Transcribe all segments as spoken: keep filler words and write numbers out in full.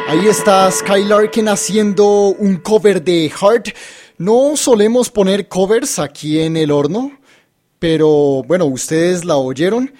Ahí está Sky Larkin haciendo un cover de Heart. No solemos poner covers aquí en El Horno, pero bueno, ustedes la oyeron.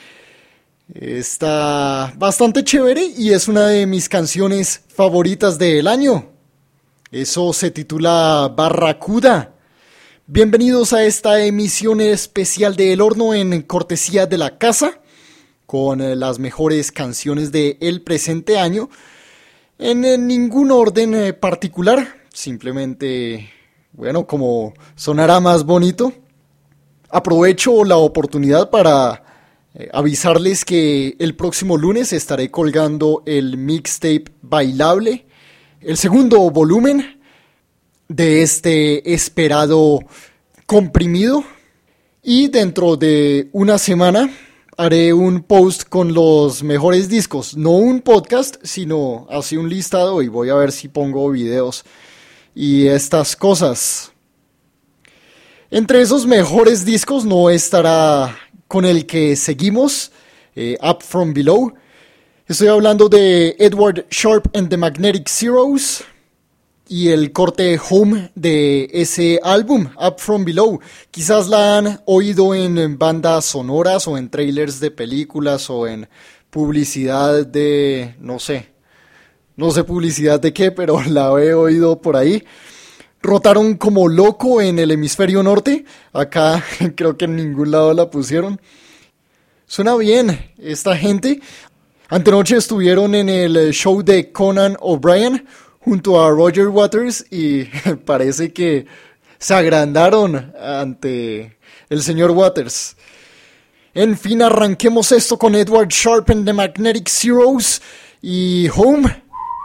Está bastante chévere y es una de mis canciones favoritas del año. Eso se titula Barracuda. Bienvenidos a esta emisión especial de El Horno en cortesía de la casa, con las mejores canciones del presente año. En ningún orden particular, simplemente, bueno, como sonará más bonito. Aprovecho la oportunidad para eh, avisarles que el próximo lunes estaré colgando el mixtape bailable, el segundo volumen de este esperado comprimido. Y dentro de una semana haré un post con los mejores discos, no un podcast, sino así un listado y voy a ver si pongo videos y estas cosas. Entre esos mejores discos no estará con el que seguimos, eh, Up From Below. Estoy hablando de Edward Sharpe and the Magnetic Zeros y el corte Home de ese álbum, Up From Below. Quizás la han oído en bandas sonoras o en trailers de películas o en publicidad de, no sé, no sé publicidad de qué, pero la he oído por ahí. Rotaron como loco en el hemisferio norte, acá creo que en ningún lado la pusieron. Suena bien esta gente. Antenoche estuvieron en el show de Conan O'Brien junto a Roger Waters y parece que se agrandaron ante el señor Waters. En fin, arranquemos esto con Edward Sharpe and the Magnetic Zeros y Home.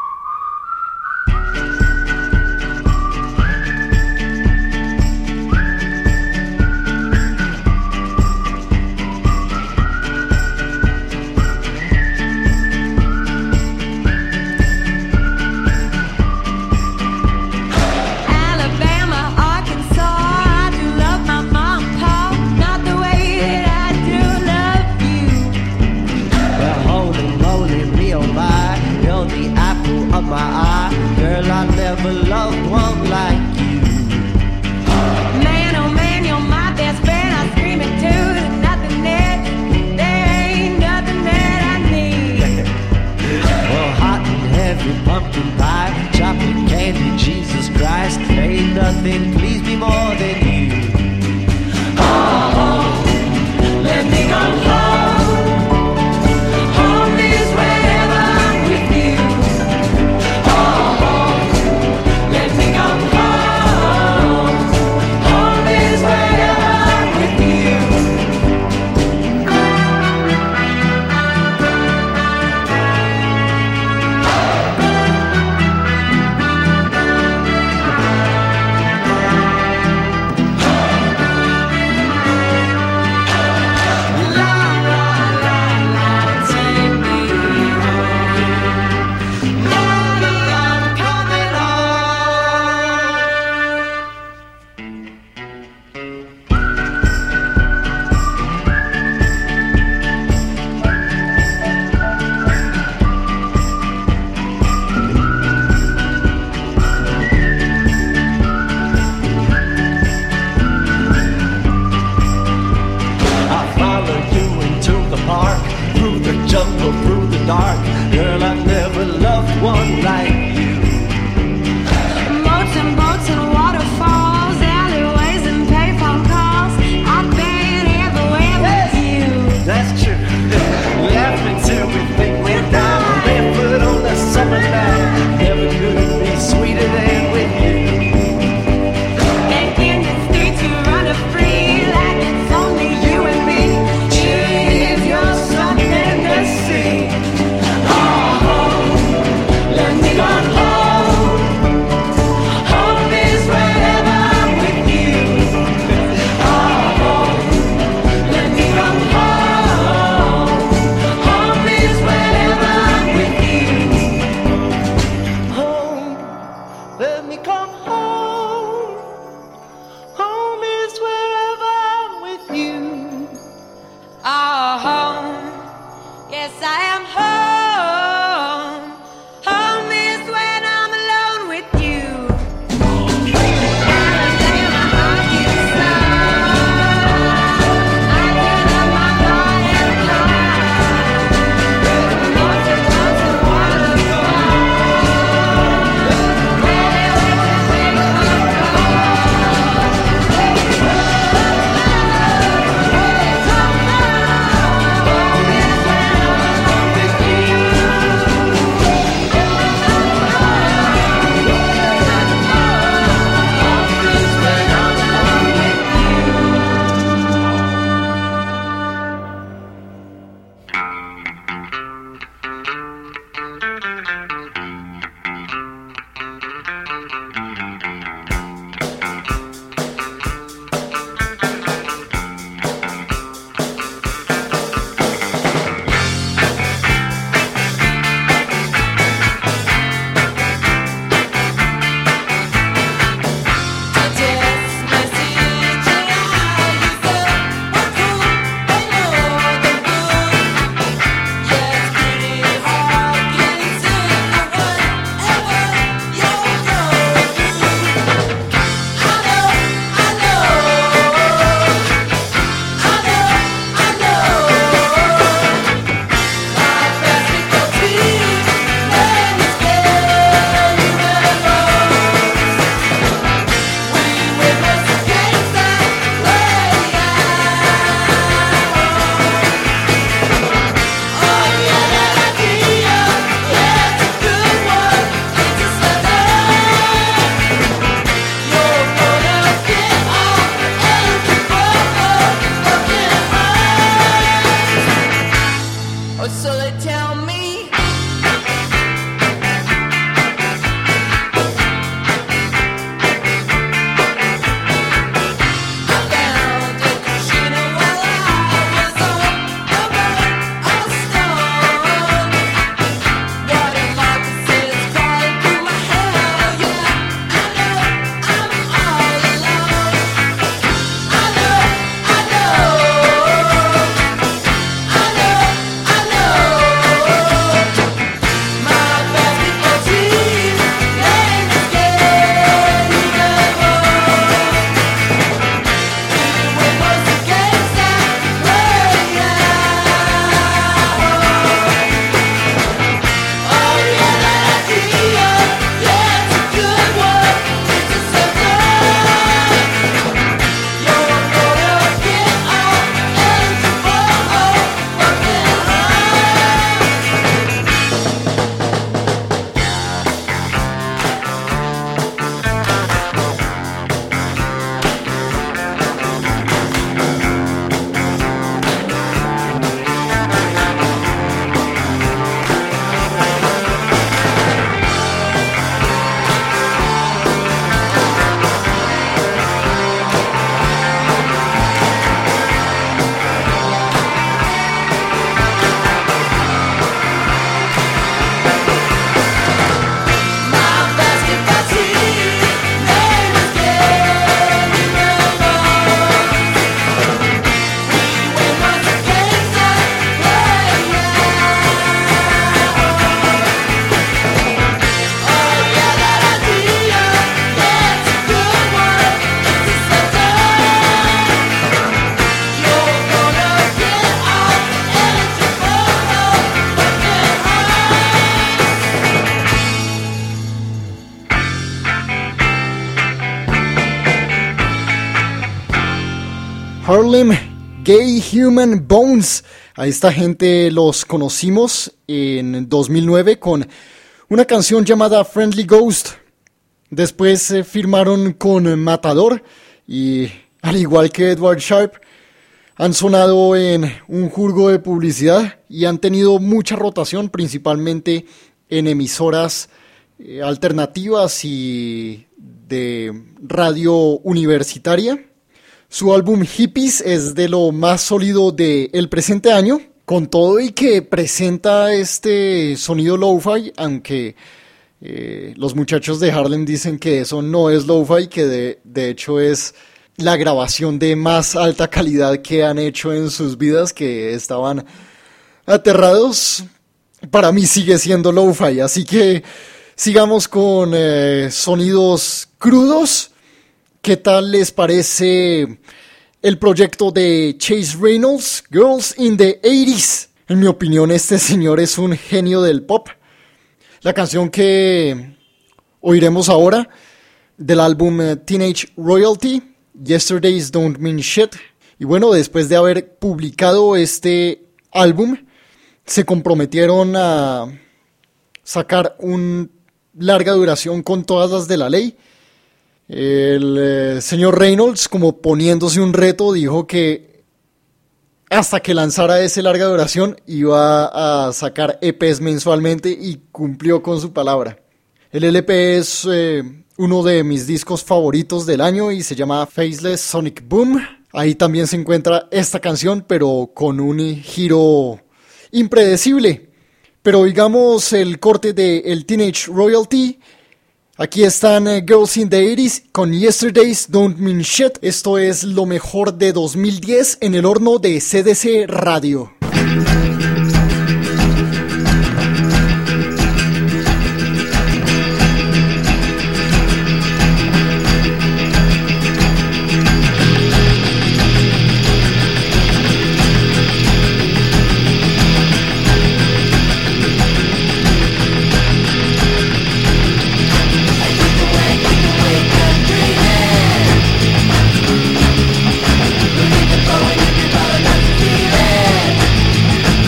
Nothing please me more than you. Oh, home, let me go home. Home is wherever I'm with you. Oh, home, let me go home. Home is wherever I'm with you. Oh Harlem, Gay Human Bones. A esta gente los conocimos en dos mil nueve con una canción llamada Friendly Ghost. Después eh, firmaron con Matador y, al igual que Edward Sharp, han sonado en un jurgo de publicidad y han tenido mucha rotación, principalmente en emisoras eh, alternativas y de radio universitaria. Su álbum Hippies es de lo más sólido del presente año, con todo y que presenta este sonido lo-fi, aunque eh, los muchachos de Harlem dicen que eso no es lo-fi, que de, de hecho es la grabación de más alta calidad que han hecho en sus vidas, que estaban aterrados. Para mí sigue siendo lo-fi, así que sigamos con eh, sonidos crudos. ¿Qué tal les parece el proyecto de Chase Reynolds, Girls in the eighties? En mi opinión, este señor es un genio del pop. La canción que oiremos ahora del álbum Teenage Royalty, Yesterdays Don't Mean Shit. Y bueno, después de haber publicado este álbum, se comprometieron a sacar una larga duración con todas las de la ley. El eh, señor Reynolds, como poniéndose un reto, dijo que hasta que lanzara ese larga duración iba a sacar E Pes mensualmente y cumplió con su palabra. El L P es eh, uno de mis discos favoritos del año y se llama Faceless Sonic Boom. Ahí también se encuentra esta canción, pero con un giro impredecible. Pero digamos el corte de el Teenage Royalty. Aquí están uh, Girls in the eighties con Yesterdays Don't Mean Shit. Esto es lo mejor de dos mil diez en el horno de C D C Radio. Going, you can follow, that's the feeling.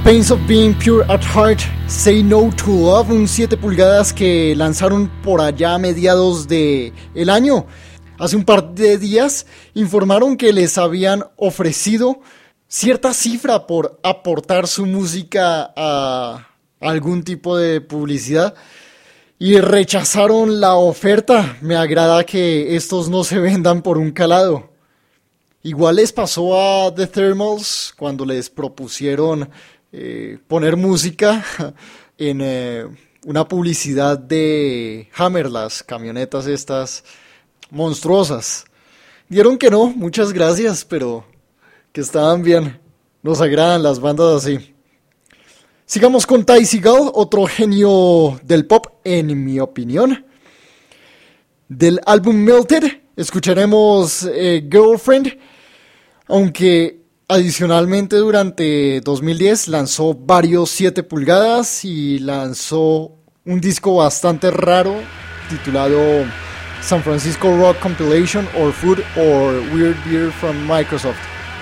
Pains of Being Pure at Heart, Say No to Love, un siete pulgadas que lanzaron por allá a mediados de el año. Hace un par de días informaron que les habían ofrecido cierta cifra por aportar su música a algún tipo de publicidad y rechazaron la oferta. Me agrada que estos no se vendan por un calado. Igual les pasó a The Thermals cuando les propusieron Eh, poner música en eh, una publicidad de Hammer, las camionetas estas monstruosas. Dieron que no, muchas gracias, pero que estaban bien. Nos agradan las bandas así. Sigamos con Ty Segall, otro genio del pop, en mi opinión. Del álbum Melted escucharemos eh, Girlfriend, aunque adicionalmente, durante dos mil diez lanzó varios siete pulgadas y lanzó un disco bastante raro titulado San Francisco Rock Compilation or Food or Weird Beer from Microsoft.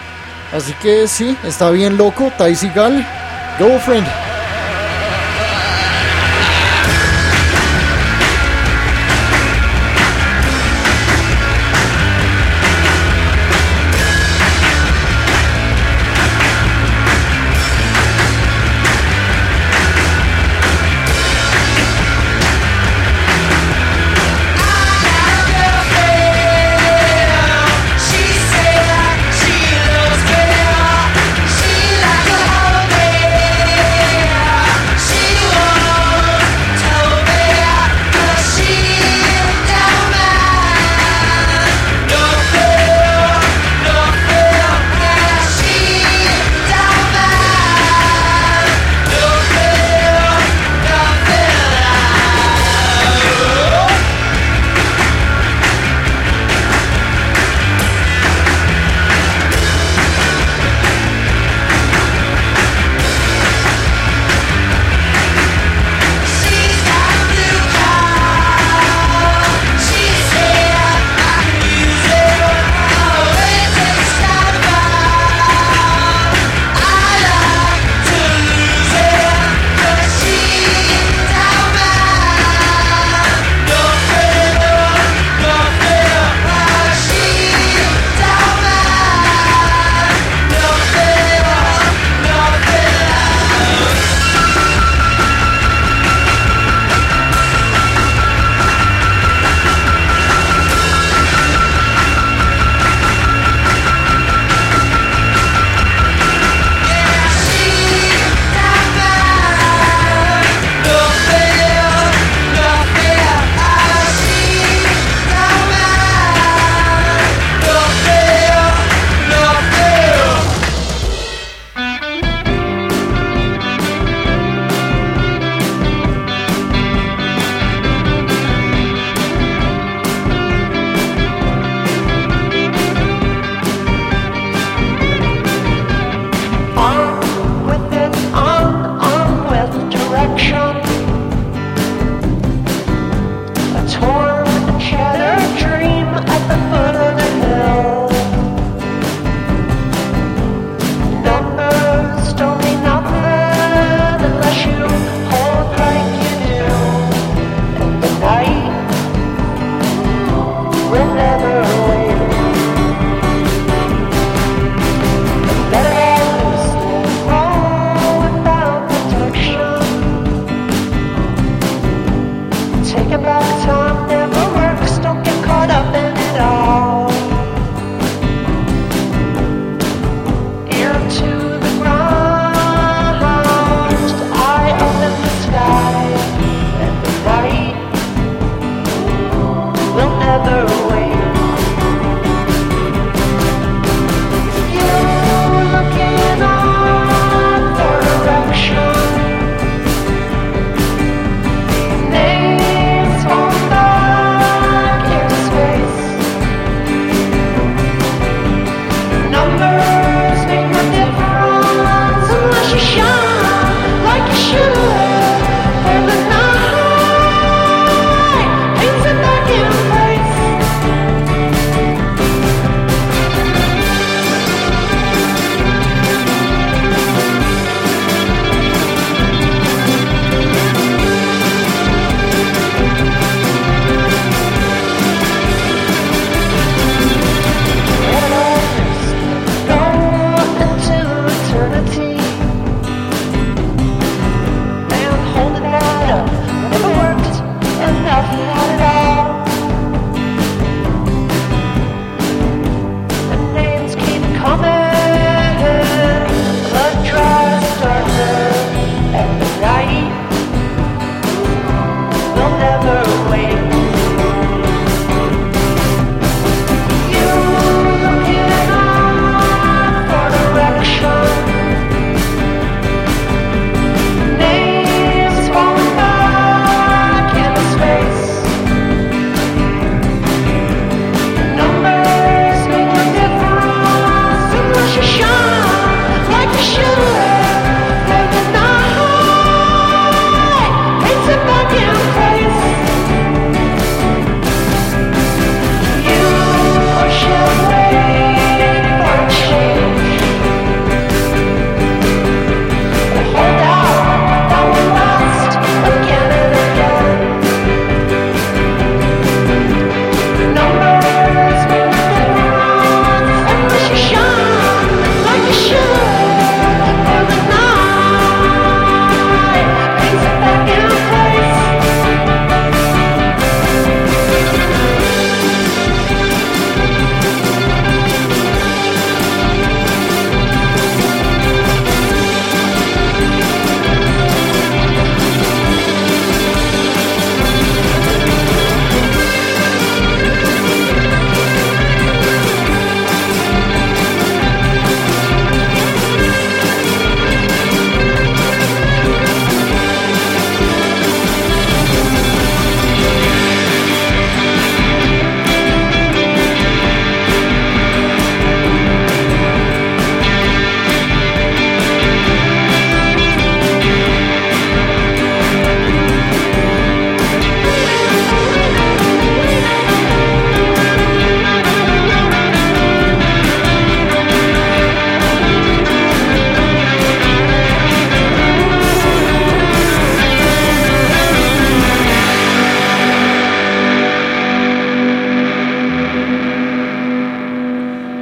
Así que sí, está bien loco, Ty Segall, Girlfriend. We'll never wait.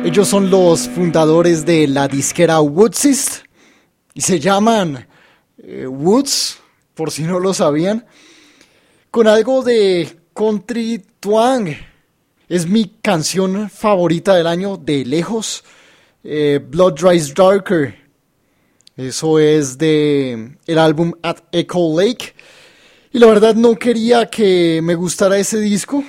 Ellos son los fundadores de la disquera Woodsist y se llaman eh, Woods, por si no lo sabían, con algo de country twang. Es mi canción favorita del año de lejos, eh, Blood Dries Darker. Eso es de el álbum At Echo Lake. Y la verdad no quería que me gustara ese disco.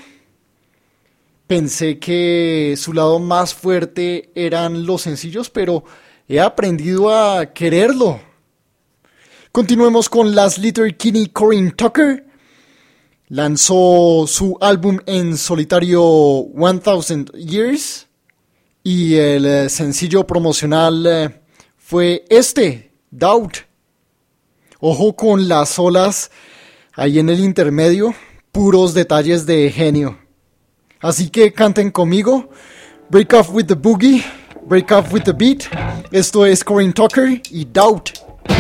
Pensé que su lado más fuerte eran los sencillos, pero he aprendido a quererlo. Continuemos con las Letterkenny Corinne Tucker. Lanzó su álbum en solitario one thousand Years y el eh, sencillo promocional eh, fue este, Doubt. Ojo con las olas ahí en el intermedio, puros detalles de genio. Así que canten conmigo, Break Off With The Boogie, Break Off With The Beat. Esto es Corinne Tucker y Doubt.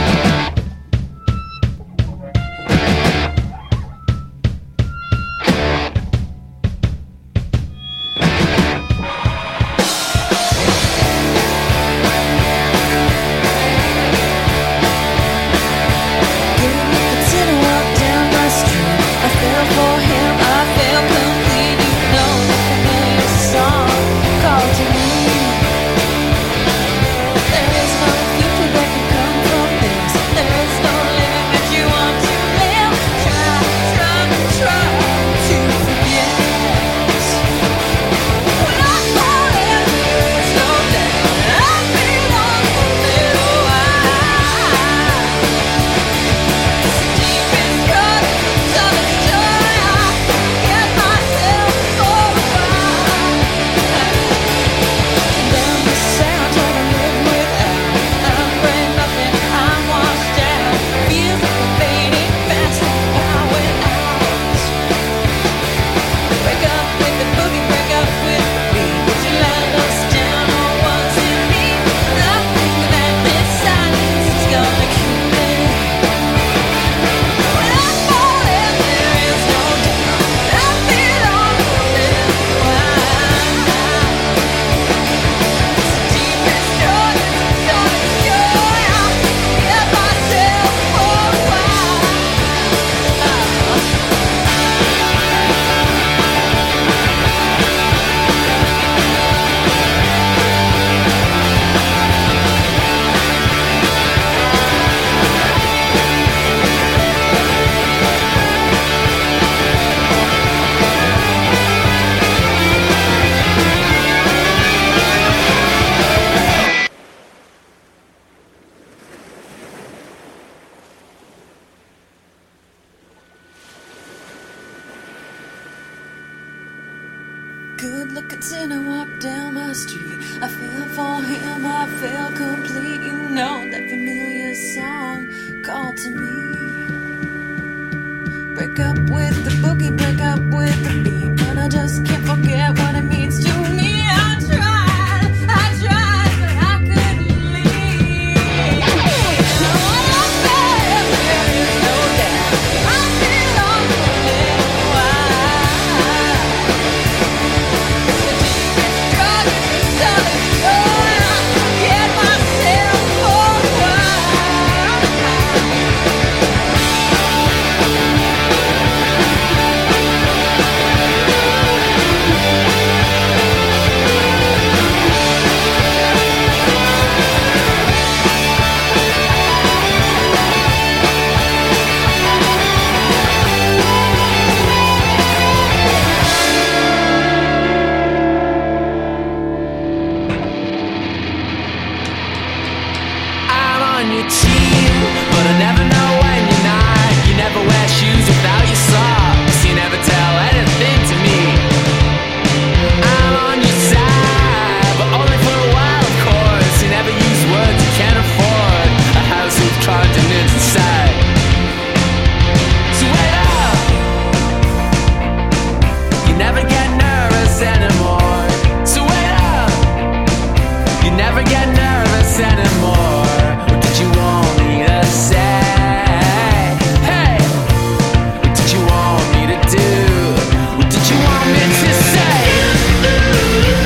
Good looking sinner walked down my street. I fell for him, I fell complete. You know that familiar song called to me. Break up with the boogie, break up with the beat, but I just can't forget what it means to me. I tried, I tried, but I couldn't leave. When I fell, there is no doubt I belong to a little while. The deepest drug is solid joy. I get myself for a while. I'm on your team, but I never know when you're not. You never wear shoes without your socks. You never tell anything to me. I'm on your side, but only for a while, of course. You never use words you can't afford. A house with continents inside. So wait up. You never get nervous anymore. So wait up. You never get nervous anymore. What did you want me to say? Hey, what did you want me to do? What did you want me to say?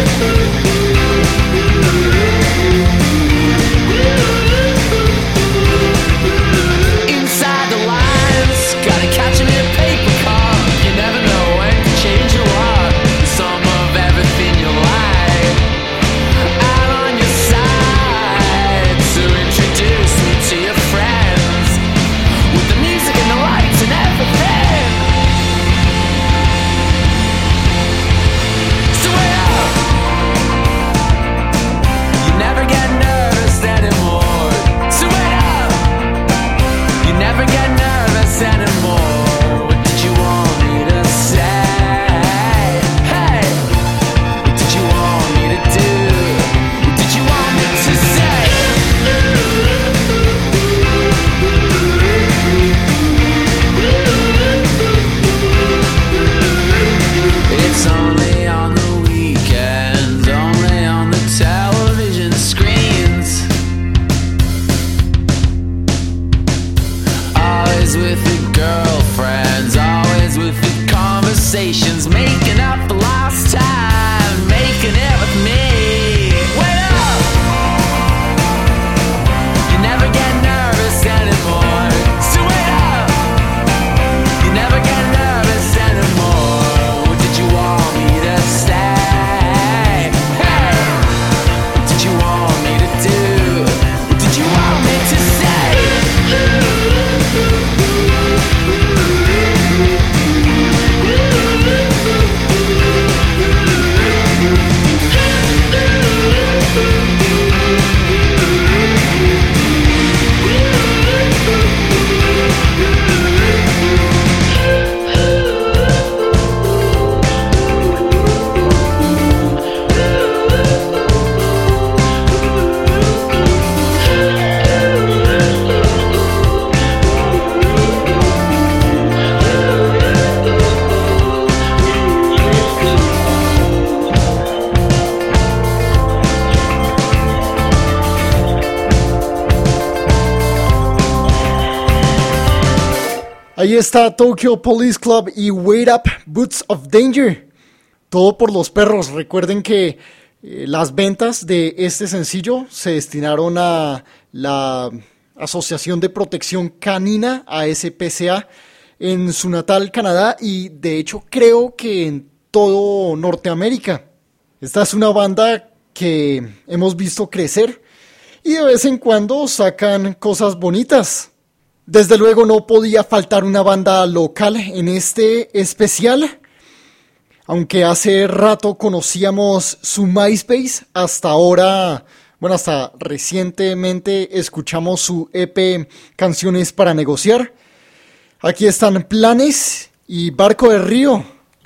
Ahí está Tokyo Police Club y Wait Up, Boots of Danger. Todo por los perros. Recuerden que eh, las ventas de este sencillo se destinaron a la Asociación de Protección Canina, A S P C A, en su natal Canadá y de hecho creo que en todo Norteamérica. Esta es una banda que hemos visto crecer y de vez en cuando sacan cosas bonitas. Desde luego no podía faltar una banda local en este especial. Aunque hace rato conocíamos su MySpace, hasta ahora, bueno, hasta recientemente escuchamos su E P Canciones para Negociar. Aquí están Planes y Barco de Río.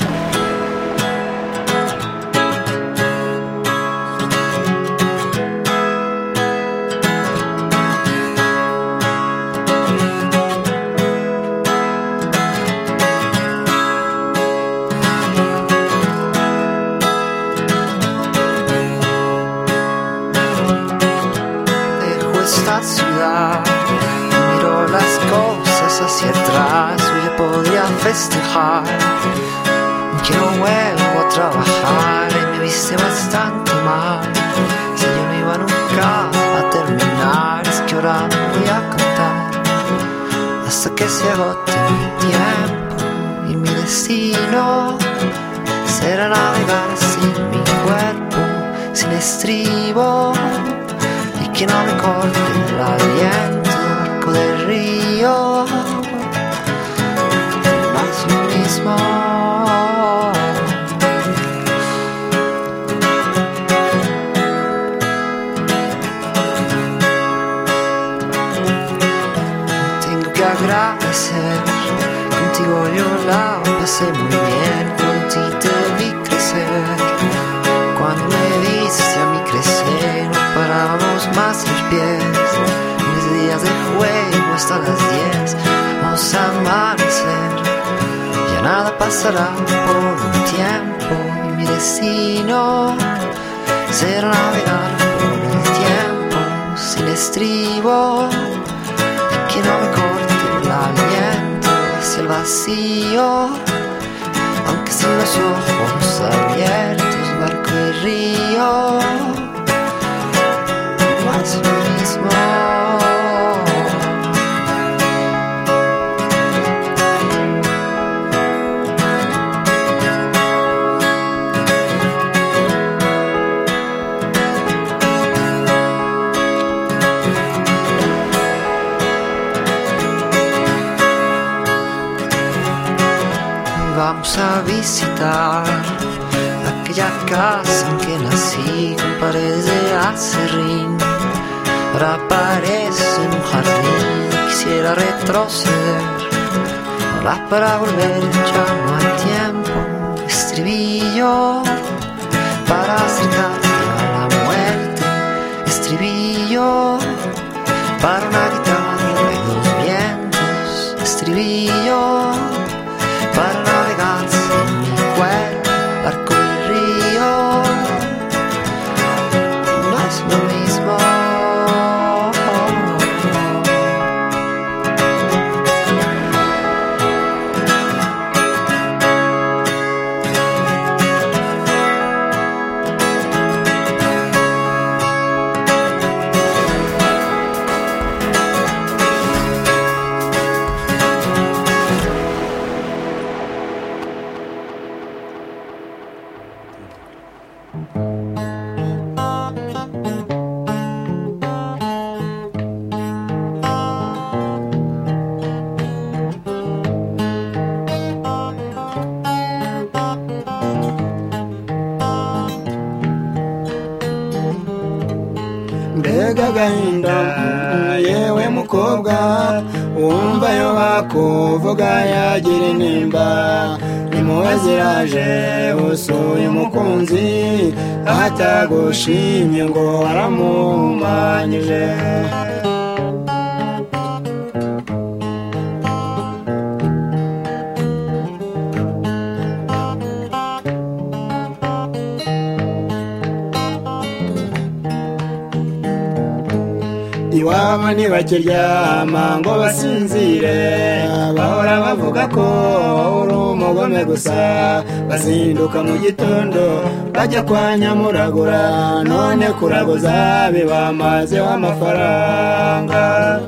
Esta ciudad, miro las cosas hacia atrás, hoy podría festejar, que no vuelvo a trabajar y me viste bastante mal, si yo no iba nunca a terminar, es que ahora me voy a cantar, hasta que se agote mi tiempo y mi destino, será navegar sin mi cuerpo, sin estribo, que no me corte el aliento, arco del río, no es lo mismo. Tengo que agradecer, contigo yo la pasé muy bien, contigo te vi crecer, cuando me viste a mí crecer, no parábamos más los pies, mis días de juego hasta las diez, vamos a amanecer, ya nada pasará por un tiempo, y mi destino será navegar por el tiempo, sin estribo, y que no me corte el aliento hacia el vacío, aunque sin los ojos abiertos, barco de río, no es lo mismo. Vamos a visitar aquella casa en que nací, con paredes de acerrín. Ahora parece un jardín, quisiera retroceder. Ahora para volver ya no hay tiempo. Estribillo para acercarte a la muerte. Estribillo para una guitarra y dos vientos. Estribillo para navegar sin mi cuerpo, barco y río, no es lo mismo. mbega agahinda yewe mukobwa wumva yo bakuvuga yagira intimba impuhwe ziraje usuye umukunzi atagushimye ngo waramuhumanyije. iwabo ntibakiryama ngo basinzire, bahora bavuga ko uri umugome gusa, bazinduka mu gitondo bajya kwa Nyamuragura, none kuraguza bibamazeho amafaranga.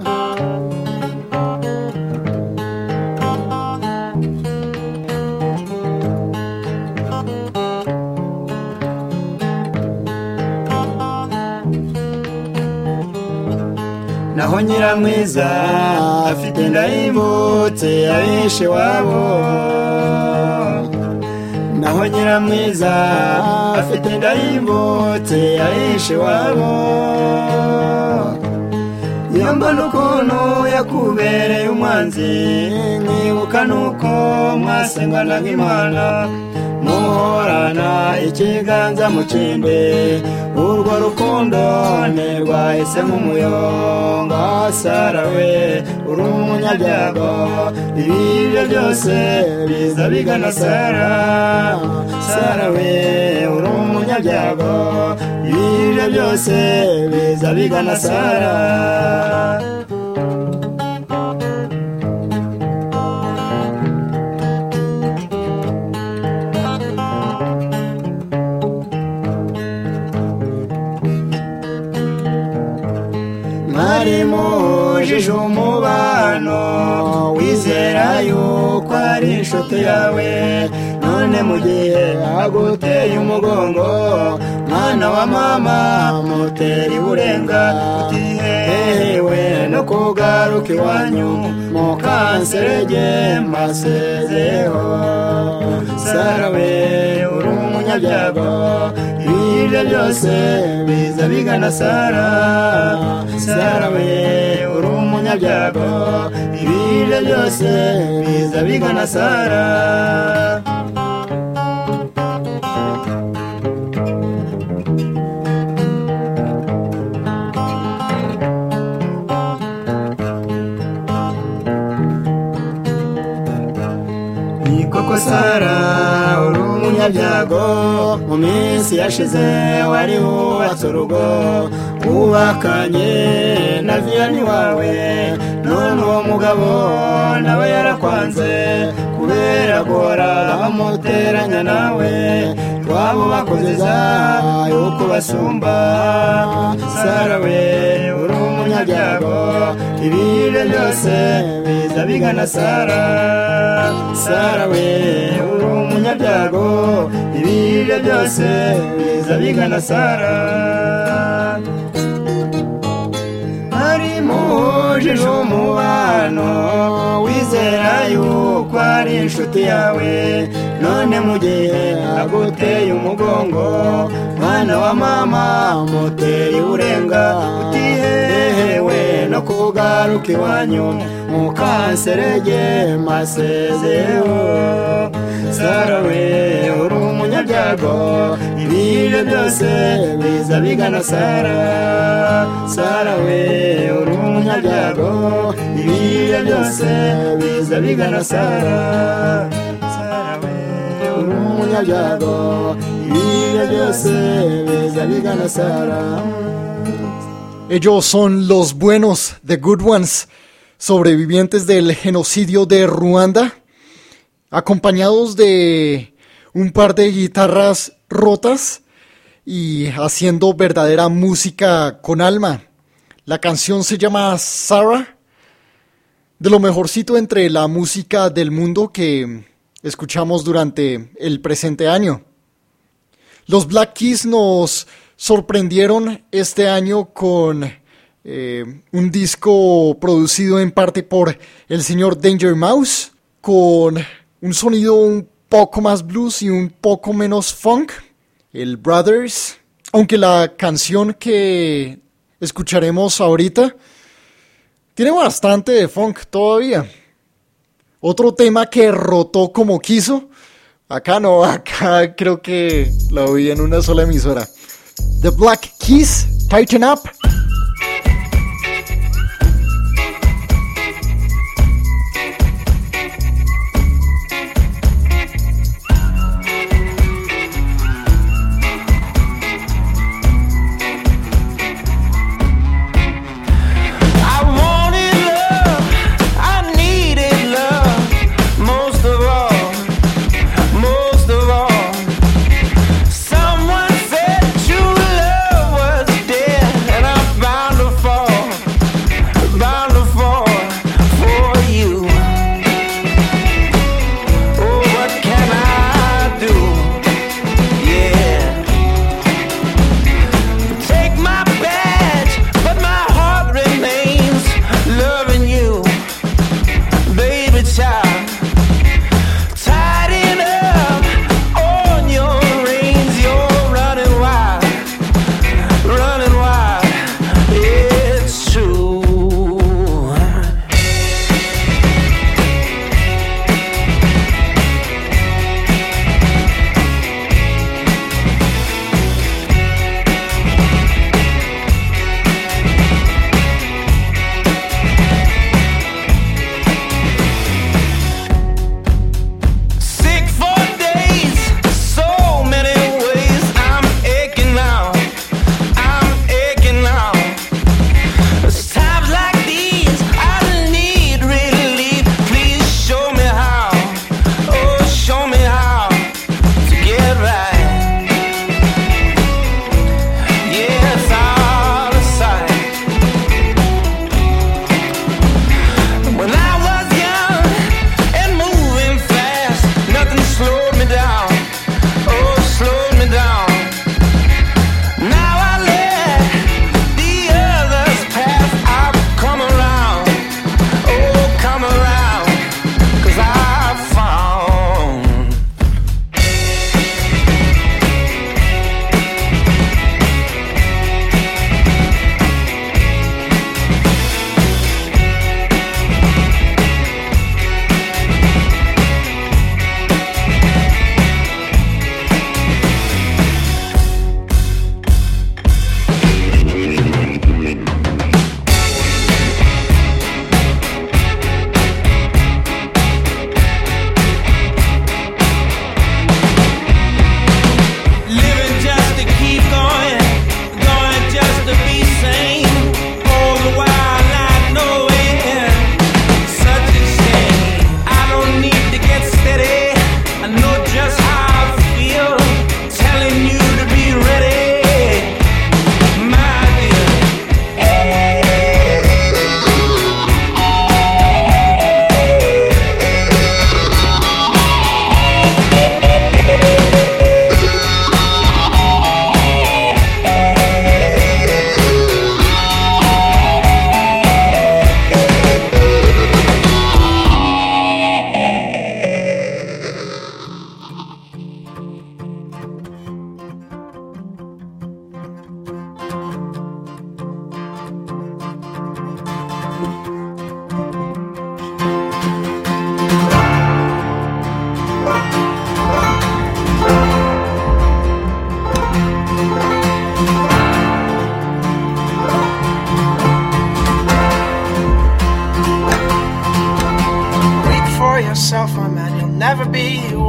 Naho Nyiramwiza afite inda y'imbutse abishe wabo, naho Nyiramwiza afite inda y'imbutse abishe wabo, iyo mbona ukuntu yakubereye umwanzi, nkibuka nuko mwasenganaga Imana, muhorana ikiganza mu kindi, urwo rukundo ntirwahise nk'umuyonga. Sara we uri umunyabyago, ibibyo byose biza bigana Sara. Sara we uri umunyabyago, ibibyo byose biza bigana Sara. Mwari mujije umubano, wizera yuko ari inshuti yawe, none mu gihe aguteye umugongo, mwana wa mama mutera iburenga, utihehewe no kugaruka iwanyu mukanserege masezeho. Sara we uri umunyabyago, ibibyo byose biza bigana Sara. Sara we uri umunyabyago, ibibyo byose biza bigana Sara. Koko Sara uri umunyabyago, mu minsi yashize wari wubatse urugo, wubakanye na Vianney wawe, none uwo mugabo nawe yarakwanze, kubera guhora bamuteranya nawe, wabo bakozeza yuko basumba. Sara we uri umunyabyago, ibibyo byose biza bigana Sara. Sara we uri umunyabyago, ibibyo byose biza bigana Sara. Ari mujije umubano, wizera yuko ari inshuti yawe, none mu gihe aguteye umugongo, mwana wa mama mutera iburenga, utihehewe no kugaruka iwanyu mukanserege masezeho. Sara we uri umunyabyago, ibibyo byose biza bigana Sara. Sara we uri umunyabyago, ibibyo byose biza bigana Sara. Sara we uri umunyabyago, ibibyo byose biza bigana Sara. Ellos son los buenos, the good ones, sobrevivientes del genocidio de Ruanda, acompañados de un par de guitarras rotas y haciendo verdadera música con alma. La canción se llama Sara, de lo mejorcito entre la música del mundo que escuchamos durante el presente año. Los Black Keys nos sorprendieron este año con eh, un disco producido en parte por el señor Danger Mouse, con un sonido un poco más blues y un poco menos funk, el Brothers, aunque la canción que escucharemos ahorita tiene bastante de funk todavía. Otro tema que rotó como quiso, acá no, acá creo que la oí en una sola emisora. The Black Keys, Tighten Up.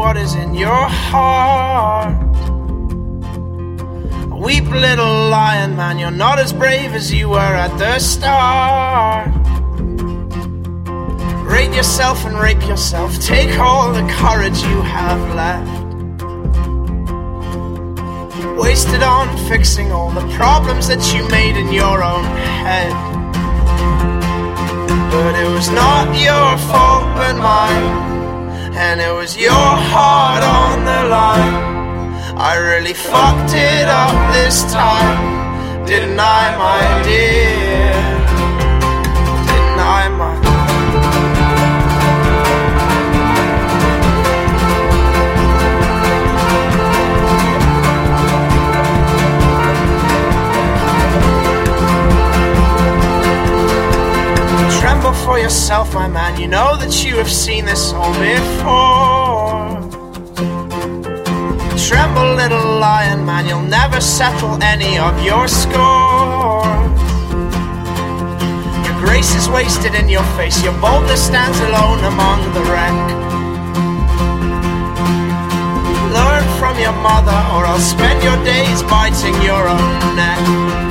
what is in your heart. Weep, little lion man, you're not as brave as you were at the start. Rate yourself and rape yourself, take all the courage you have left. Wasted on fixing all the problems that you made in your own head. But it was not your fault but mine, and it was your heart on the line. I really fucked it up this time, didn't I, my dear? Didn't I, my Tremble for yourself, my man, you know that you have seen this all before. Tremble, little lion man, you'll never settle any of your scores. Your grace is wasted in your face, your boldness stands alone among the wreck. Learn from your mother, or I'll spend your days biting your own neck.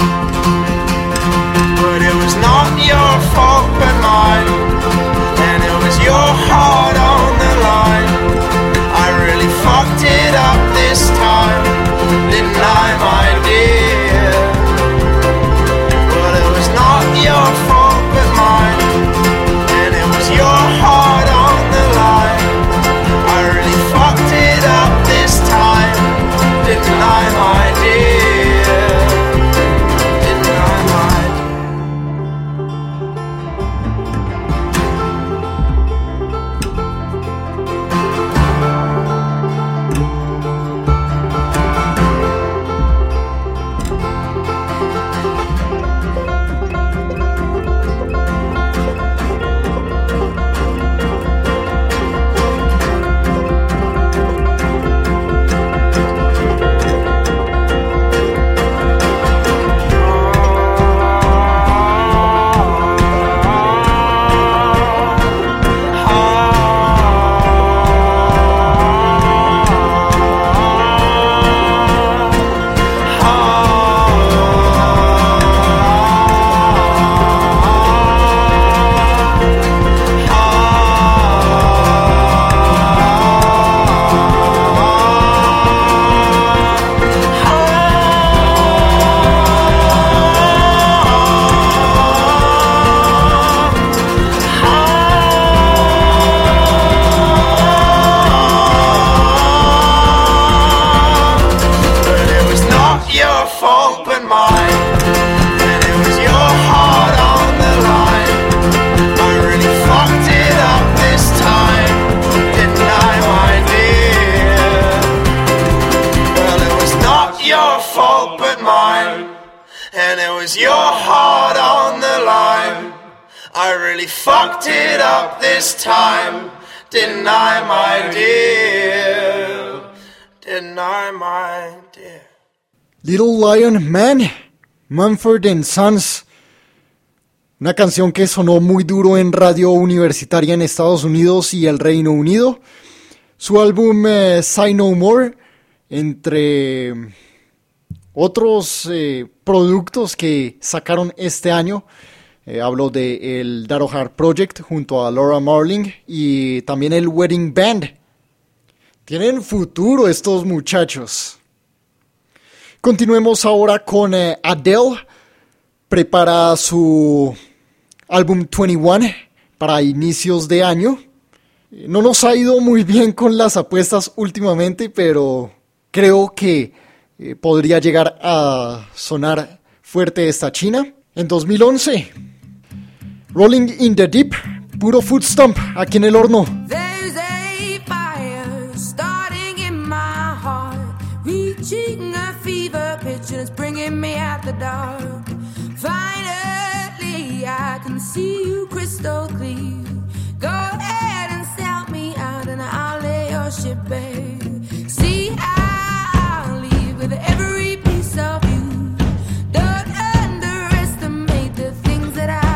But it was not your fault but mine, and it was your heart on the line. I really fucked it up this time, didn't I, my dear? Well, it was not your fault but mine, and it was your heart on the line. I really fucked it up this time, didn't I, my dear? Didn't I, my dear? Fucked it up this time, didn't I, my dear? Didn't I, my dear? Little Lion Man, Mumford and Sons. Una canción que sonó muy duro en radio universitaria en Estados Unidos y el Reino Unido. Su álbum eh, Say No More, entre otros eh, productos que sacaron este año. Eh, hablo de el Daryl Hart Project junto a Laura Marling y también el Wedding Band. Tienen futuro estos muchachos. Continuemos ahora con eh, Adele. Prepara su álbum veintiuno para inicios de año. No nos ha ido muy bien con las apuestas últimamente, pero creo que eh, podría llegar a sonar fuerte esta china. En dos mil once... Rolling in the Deep, puro foot stomp aquí en el horno. There's a fire starting in my heart, reaching a fever pitch and it's bringing me out the dark. Finally, I can see you crystal clear. Go ahead and sell me out and I'll lay your ship bare. See, I'll leave with every piece of you. Don't underestimate the things that I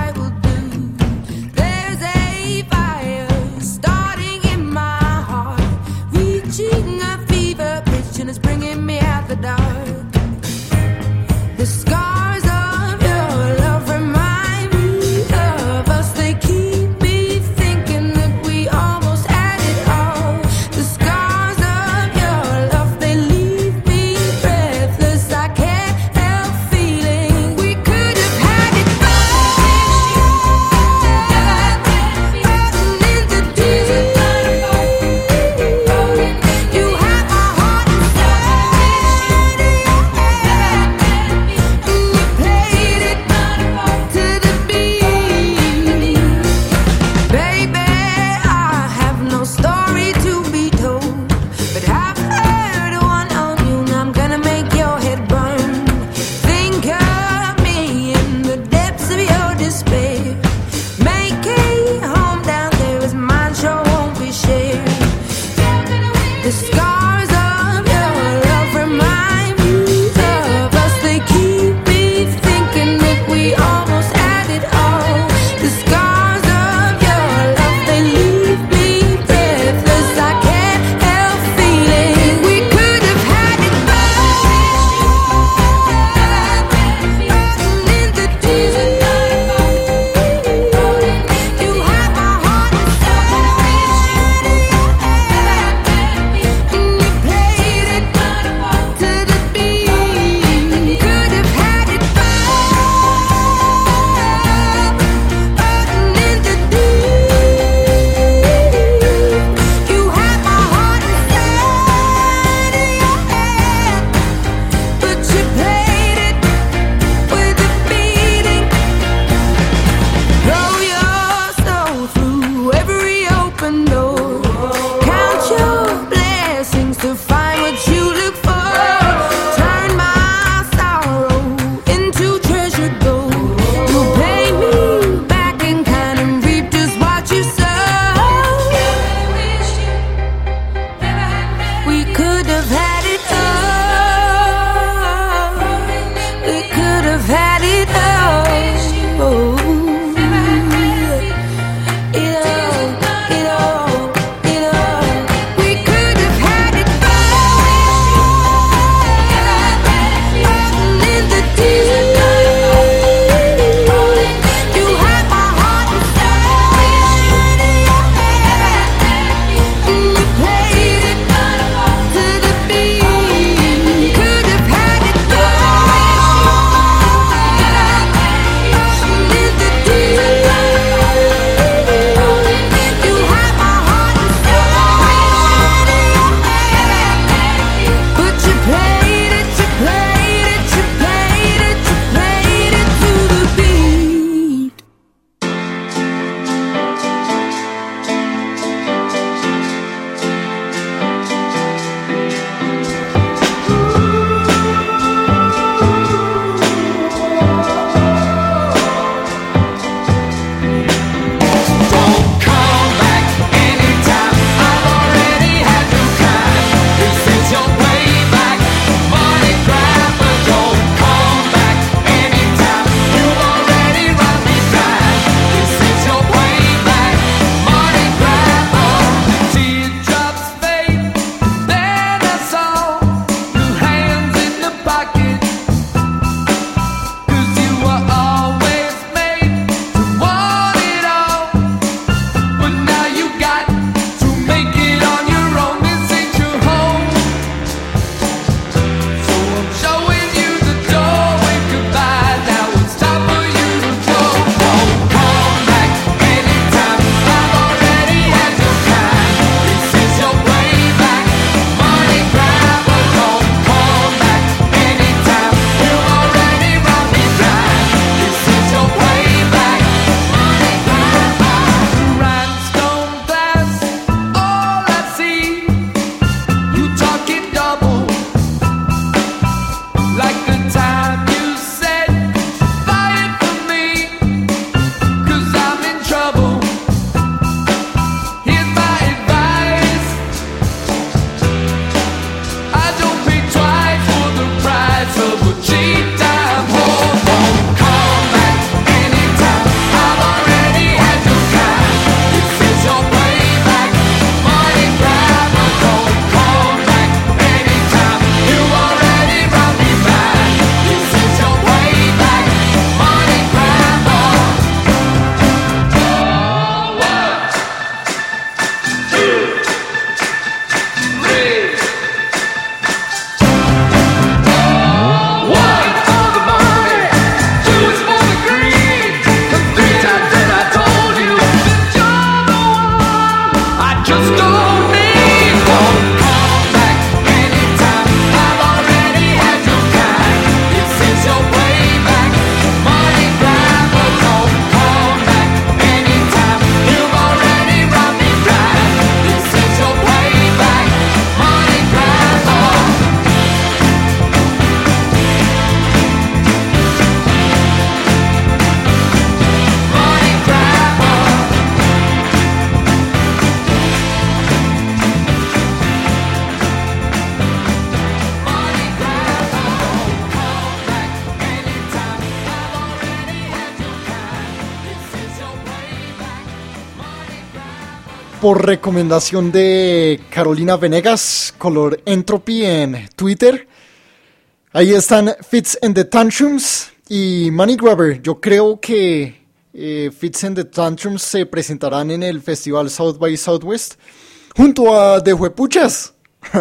por recomendación de Carolina Venegas, Color Entropy en Twitter. Ahí están Fits and the Tantrums y Money Grabber. Yo creo que eh, Fits and the Tantrums se presentarán en el festival South by Southwest junto a The Huepuchas.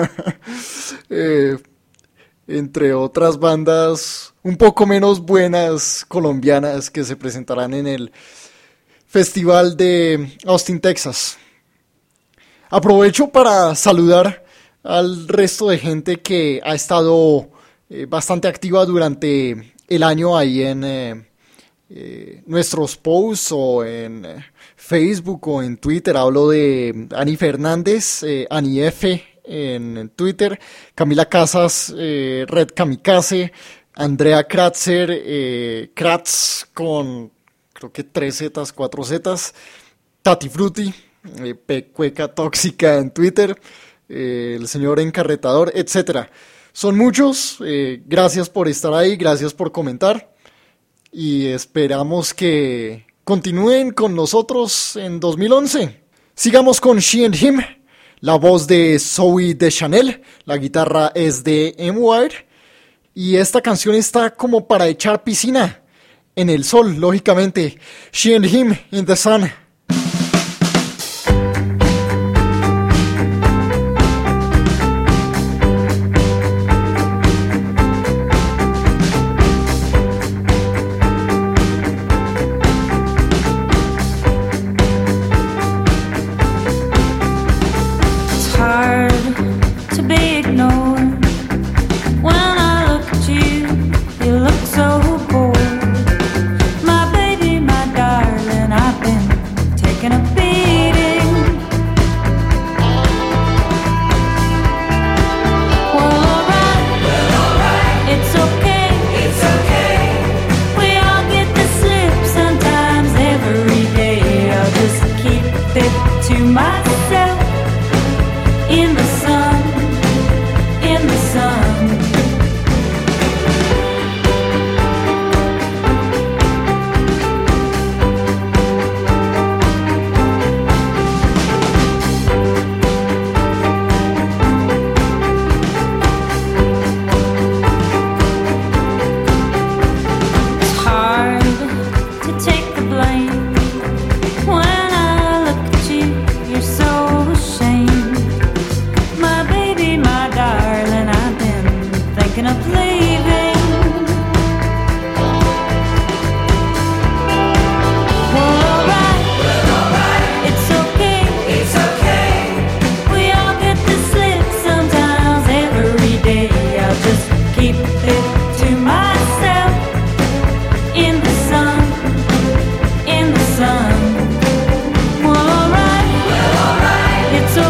eh, entre otras bandas un poco menos buenas colombianas que se presentarán en el festival de Austin, Texas. Aprovecho para saludar al resto de gente que ha estado eh, bastante activa durante el año ahí en eh, eh, nuestros posts o en eh, Facebook o en Twitter. Hablo de Ani Fernández, eh, Ani F en Twitter, Camila Casas, eh, Red Kamikaze, Andrea Kratzer, eh, Kratz con creo que tres zetas, cuatro zetas, Tati Frutti, eh, Pecueca Tóxica en Twitter, eh, el señor Encarretador, etcétera. Son muchos, eh, gracias por estar ahí, gracias por comentar y esperamos que continúen con nosotros en dos mil once. Sigamos con She and Him, la voz de Zoe Deschanel, la guitarra es de M-Wire y esta canción está como para echar piscina en el sol, lógicamente. She and Him in the Sun.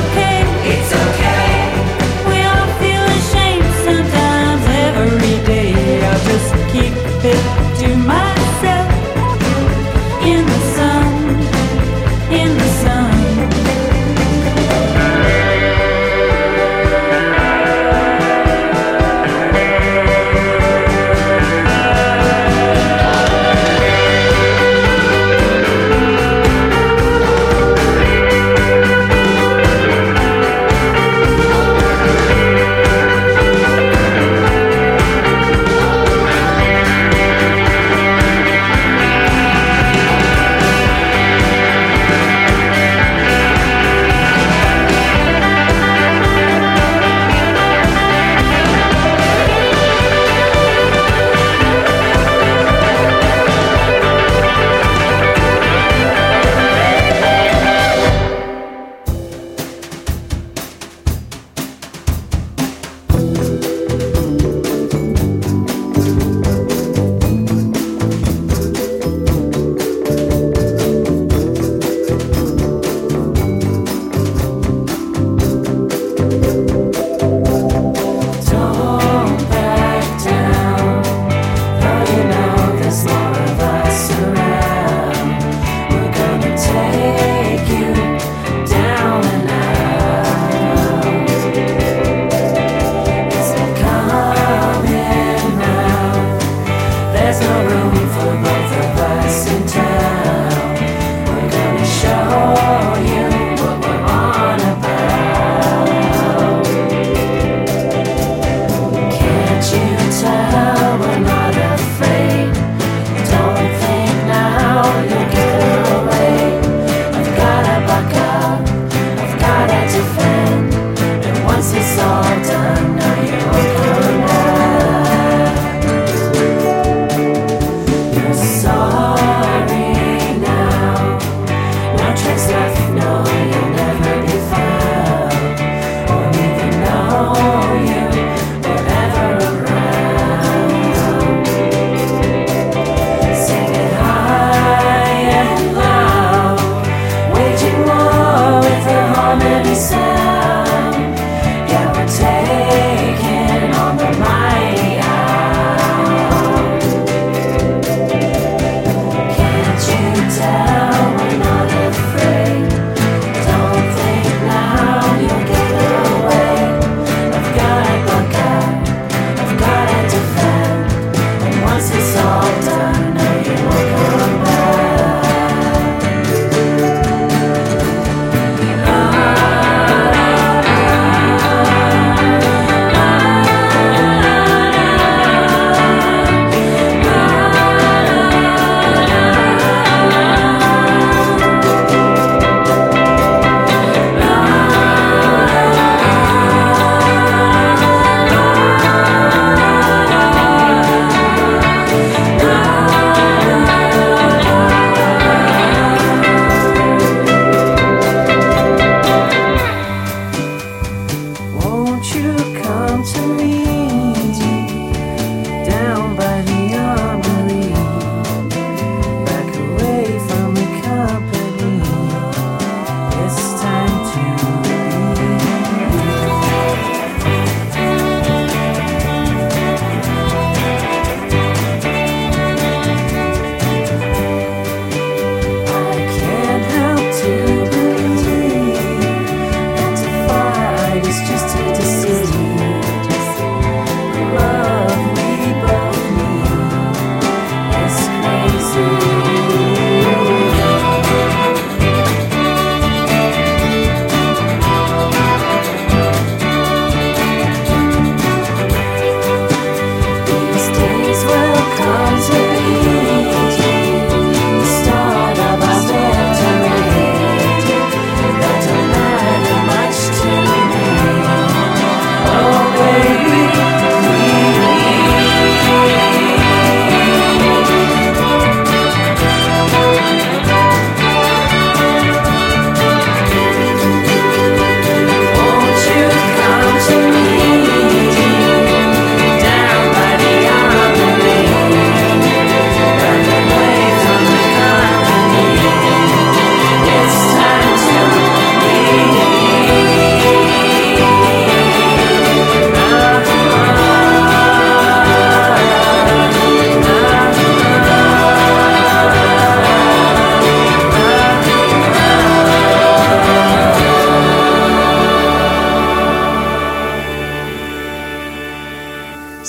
It's okay. We all feel ashamed sometimes every day.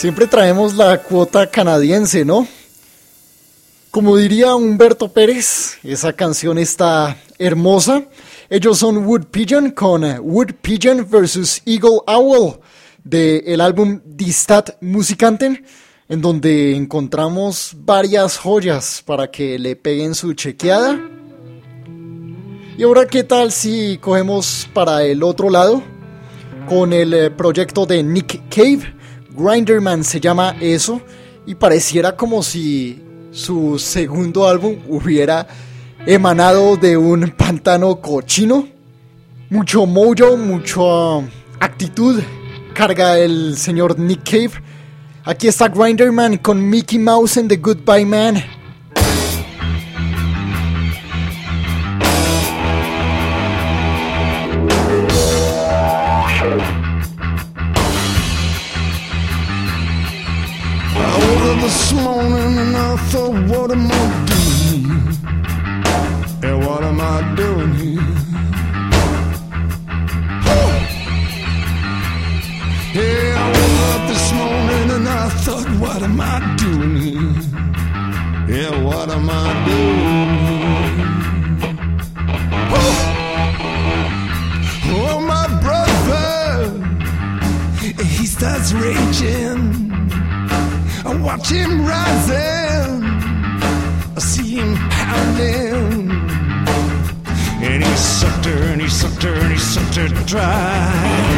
Siempre traemos la cuota canadiense, ¿no? Como diría Humberto Pérez, esa canción está hermosa. Ellos son Wood Pigeon con Wood Pigeon versus Eagle Owl del álbum Die Stadt Musikanten, en donde encontramos varias joyas para que le peguen su chequeada. Y ahora, ¿qué tal si cogemos para el otro lado con el eh, proyecto de Nick Cave? Grinderman se llama eso, y pareciera como si su segundo álbum hubiera emanado de un pantano cochino. Mucho mojo, mucha actitud carga el señor Nick Cave. Aquí está Grinderman con Mickey Mouse and the Goodbye Man. I woke up this morning and I thought, what am I doing? And what am I doing here? Oh! Yeah, I woke up this morning and I thought, what am I doing here? Yeah, what am I doing here? Oh, oh my brother, he starts raging. I watch him rising, I see him pounding, and he sucked her, and he sucked her, and he sucked her dry.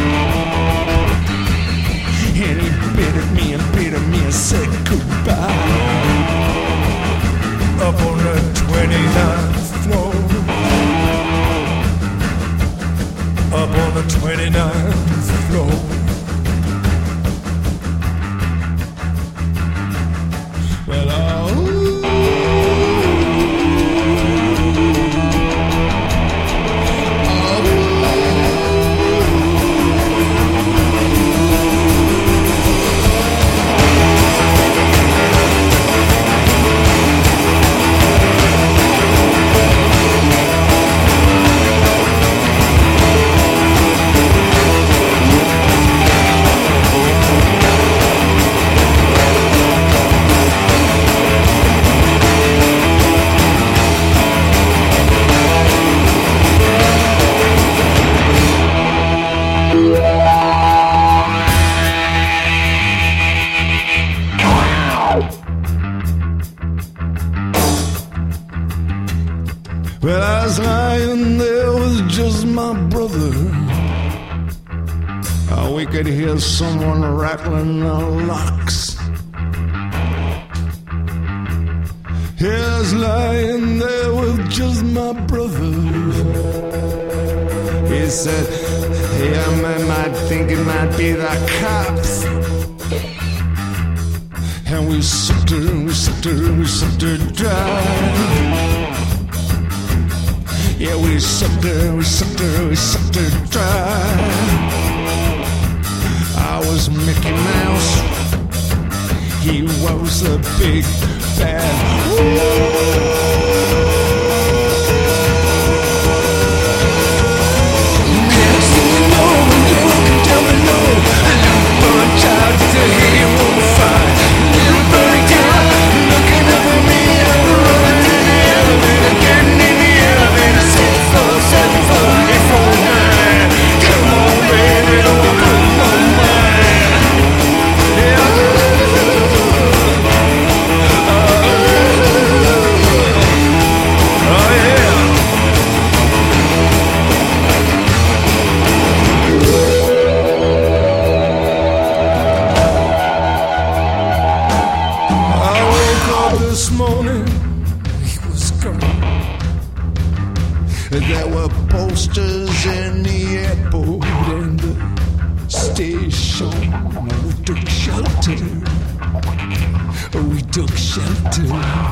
And he bit at me and bit at me and said goodbye. Up on the twenty-ninth floor, up on the twenty-ninth floor. Well, oh, well, I was lying there with just my brother. Oh, we could hear someone rattling the locks. Yeah, I was lying there with just my brother. He said, yeah, man, might think it might be the cops. And we sucked her, and we sucked her, and we sucked her dry. Yeah, we sucked her, we sucked her, we sucked her dry. I was Mickey Mouse, he was a big bad wolf. Next thing you know, you're looking down below, a little bird child to hear you on fire. Little bird child, looking up at me, I'm running in the elevator, getting in the elevator. Seven, four, eight, four, nine. Come on, baby, don't blow my mind. Yeah. Oh, yeah. I woke up this morning, he was gone. There were posters in the airport and the station. We took shelter. We took shelter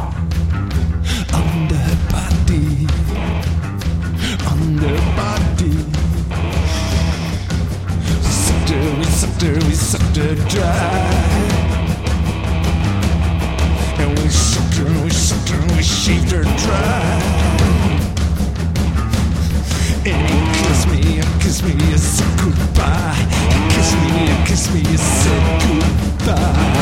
under body, under body. Sucked her, we sucked her, we sucked her dry. And we sucked her, we sucked her, we shaved her dry. And he kissed me, and kissed me, and said goodbye. He kissed me, and kissed me, and said goodbye.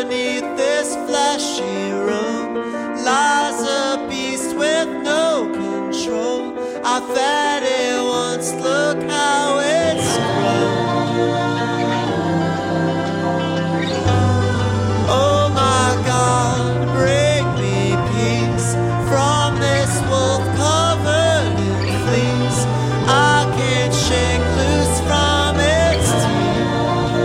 beneath this fleshy room lies a beast with no control. I fed it once, look how it's grown. Oh my God, bring me peace from this wolf covered in fleas. I can't shake loose from its teeth.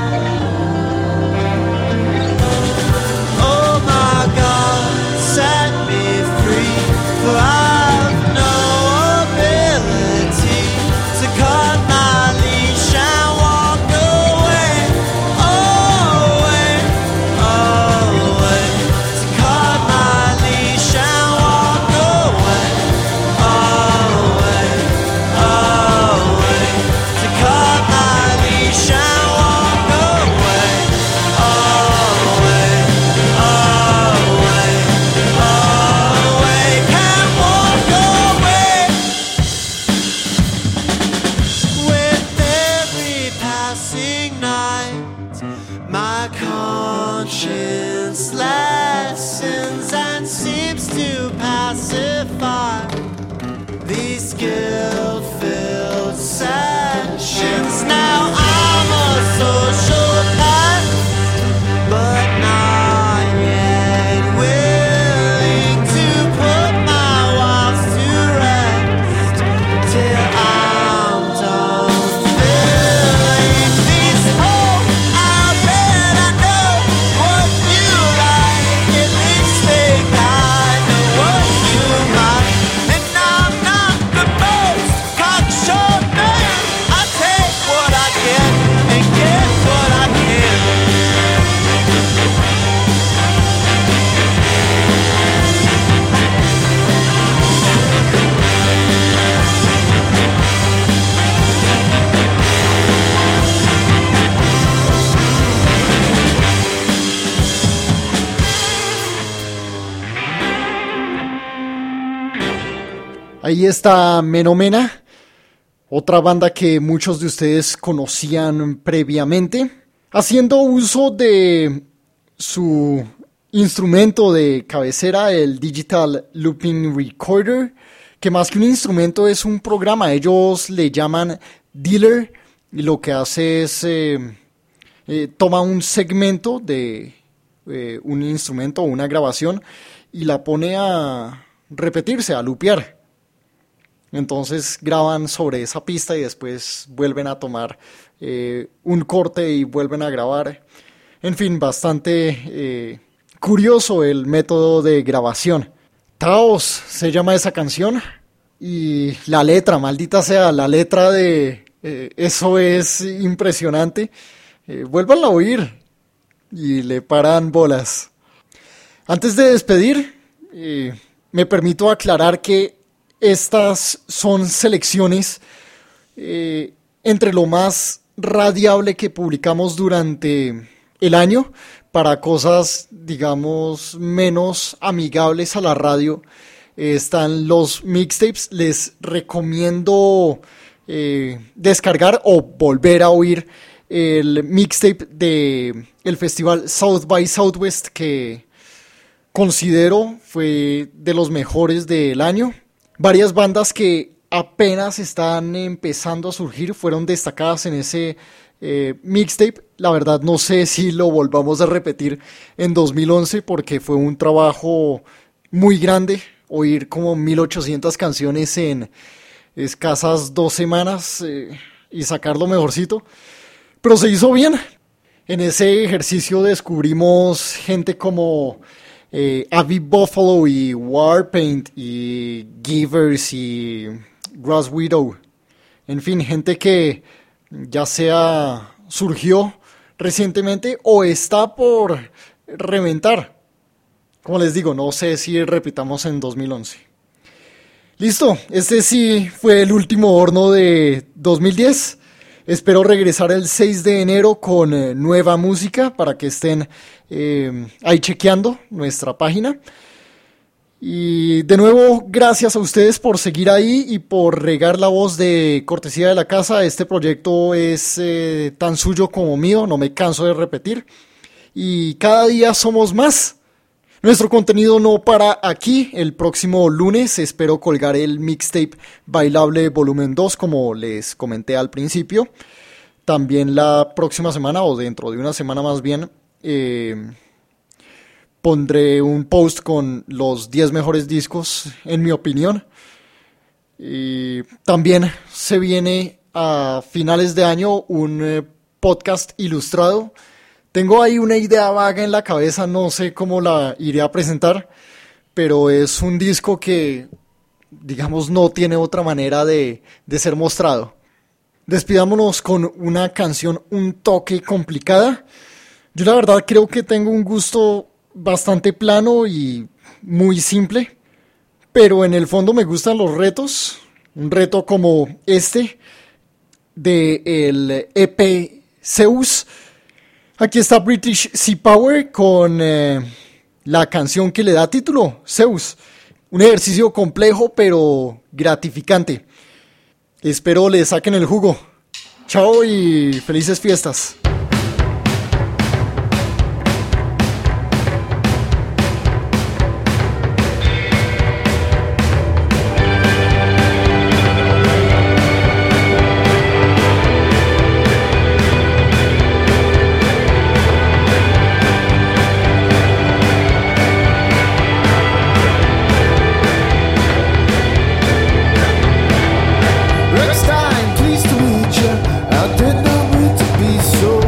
Oh my God, set me free, for I've no ability to cut my leash and walk away, away, away. To cut my leash and walk away, away, away. To cut my leash and walk away, away, away, away. Can't walk away. With every passing night, my conscience lessens and seems to pacify these guilt-filled sessions. Now I'm a sociopath, but not yet willing to put my walls to rest till I'm done filling these holes. I bet I know what you like, at least think I know what you might. And I'm not the most cocksure man. I take what I get and get what I can. Ahí está Menomena, otra banda que muchos de ustedes conocían previamente, haciendo uso de su instrumento de cabecera, el Digital Looping Recorder, que más que un instrumento es un programa. Ellos le llaman Dealer y lo que hace es eh, eh, toma un segmento de eh, un instrumento o una grabación y la pone a repetirse, a loopear. Entonces graban sobre esa pista y después vuelven a tomar eh, un corte y vuelven a grabar. En fin, bastante eh, curioso el método de grabación. Taos se llama esa canción y la letra, maldita sea, la letra de eh, eso es impresionante. Eh, vuélvanla a oír y le paran bolas. Antes de despedir, eh, me permito aclarar que estas son selecciones eh, entre lo más radiable que publicamos durante el año para cosas, digamos, menos amigables a la radio. Eh, están los mixtapes. Les recomiendo eh, descargar o volver a oír el mixtape de el festival South by Southwest, que considero fue de los mejores del año. Varias bandas que apenas están empezando a surgir fueron destacadas en ese eh, mixtape. La verdad no sé si lo volvamos a repetir en dos mil once porque fue un trabajo muy grande. Oír como mil ochocientas canciones en escasas dos semanas eh, y sacar lo mejorcito. Pero se hizo bien. En ese ejercicio descubrimos gente como Eh, Avi Buffalo y Warpaint y Givers y Grass Widow. En fin, gente que ya sea surgió recientemente o está por reventar. Como les digo, no sé si repitamos en dos mil once. Listo, este sí fue el último horno de dos mil diez. Espero regresar el seis de enero con eh, nueva música para que estén eh, ahí chequeando nuestra página. Y de nuevo, gracias a ustedes por seguir ahí y por regar la voz de cortesía de la casa. Este proyecto es eh, tan suyo como mío, no me canso de repetir. y cada día somos más. Nuestro contenido no para aquí. El próximo lunes espero colgar el mixtape Bailable Volumen dos, como les comenté al principio. También la próxima semana, o dentro de una semana más bien, eh, pondré un post con los diez mejores discos, en mi opinión. Y también se viene a finales de año un eh, podcast ilustrado. Tengo ahí una idea vaga en la cabeza, no sé cómo la iré a presentar, pero es un disco que, digamos, no tiene otra manera de, de ser mostrado. Despidámonos con una canción un toque complicada. Yo la verdad creo que tengo un gusto bastante plano y muy simple, pero en el fondo me gustan los retos. Un reto como este del E P Zeus. Aquí está British Sea Power con eh, la canción que le da título, Zeus. Un ejercicio complejo pero gratificante. Espero le saquen el jugo. Chao y felices fiestas. Rex Stein, pleased to meet you. I did not mean to be so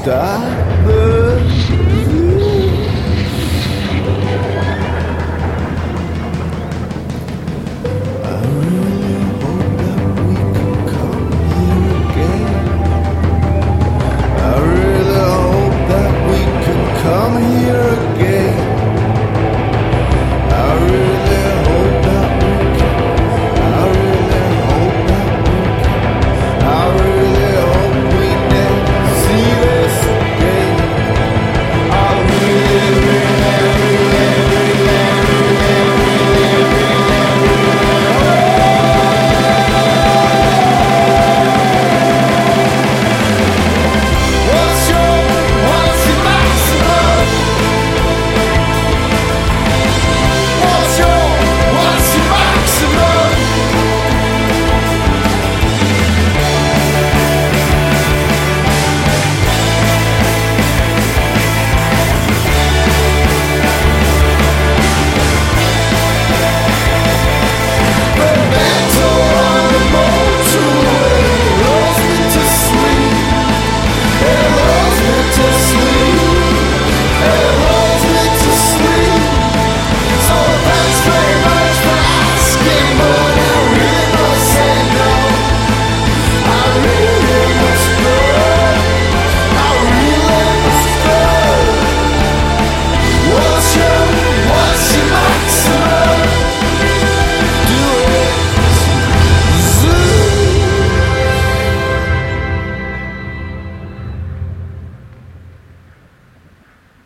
está.